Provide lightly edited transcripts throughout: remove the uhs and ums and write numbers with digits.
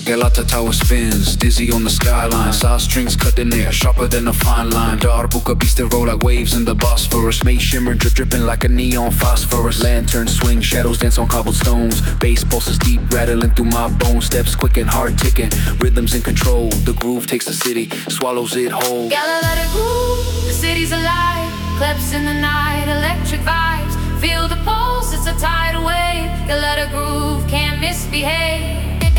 Galata tower spins, dizzy on the skyline. Saw strings cut in air, sharper than a fine line. Darbuka beats that roll like waves in the Bosphorus. May shimmer, dripping like a neon phosphorus. Lanterns swing, shadows dance on cobblestones. Bass pulses deep, rattling through my bones. Steps quick and heart ticking, rhythms in control. The groove takes the city, swallows it whole. Gotta let it move, the city's alive. Claps in the night, electric vibes. Feel the pulse, it's a tidal wave. Gotta let it groove, can't misbehave.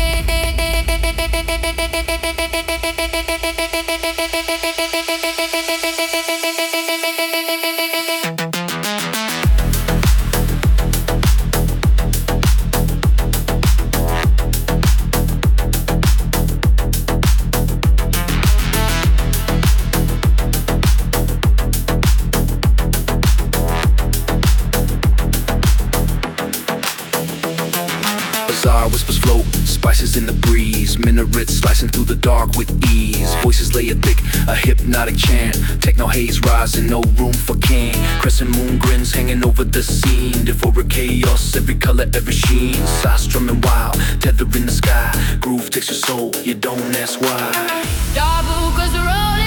Bizarre whispers float, spices in the breeze. Minarets slicing through the dark with ease. Voices layer thick, a hypnotic chant. Techno haze rising, no room for king. Crescent moon grins hanging over the scene. Devouring chaos, every color, every sheen. Sighs strumming wild, tether in the sky. Groove takes your soul, you don't ask why. Darbukas are rolling.